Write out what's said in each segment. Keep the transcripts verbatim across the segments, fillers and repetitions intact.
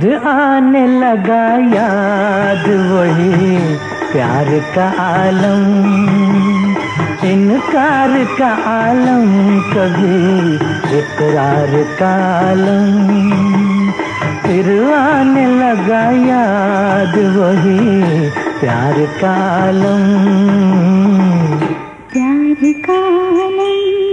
फिर आने लगा याद वही प्यार का आलम, इनकार का आलम, कभी इकरार का आलम। फिर आने लगा याद वही प्यार का आलम, प्यार का आलम।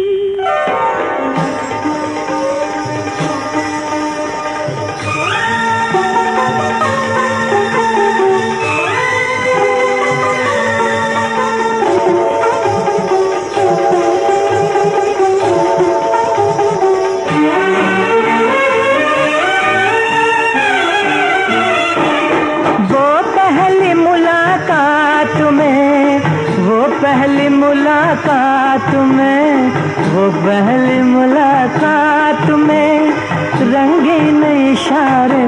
पहली मुलाकात में, वो पहली मुलाकात में रंगीन इशारे,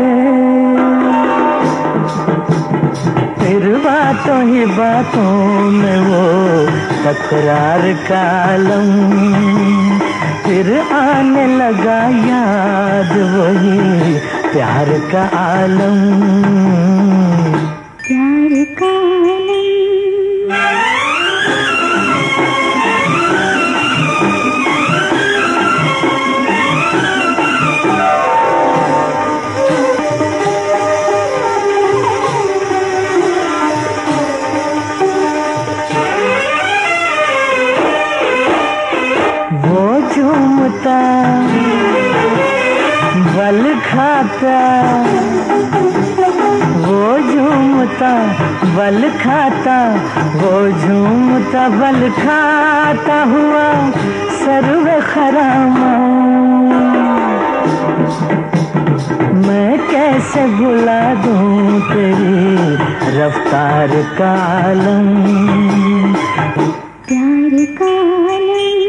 फिर बातों ही बातों में वो तकरार का आलम। फिर आने लगा याद वही प्यार का आलम, प्यार का आलम। झूमता बल खाता, वो झूमता बल खाता, वो झूमता बल खाता हुआ सर्वे खरामा। मैं कैसे भुला दूं तेरी रफ्तार का आलम, प्यार का आलम।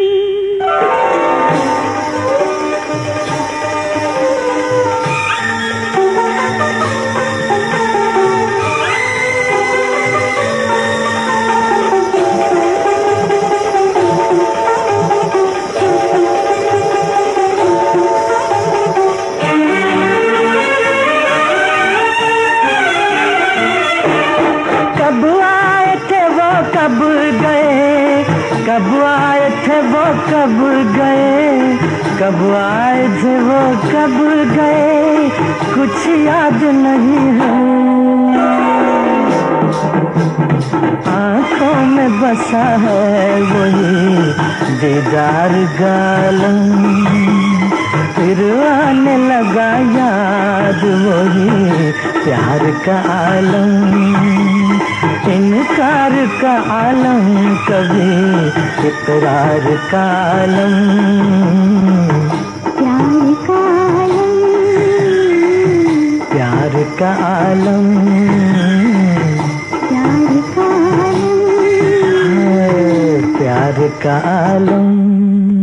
कब आए थे वो कब गए, कब आए थे वो कब गए, कब आए थे वो कब गए, कुछ याद नहीं है। आँखों में बसा है वही दीदार गालम, फिर आने लगा याद वही प्यार का आलम, इनकार का आलम, कभी इकरार का आलम, प्यार का आलम, प्यार का आलम, प्यार का आलम, प्यार का आलम।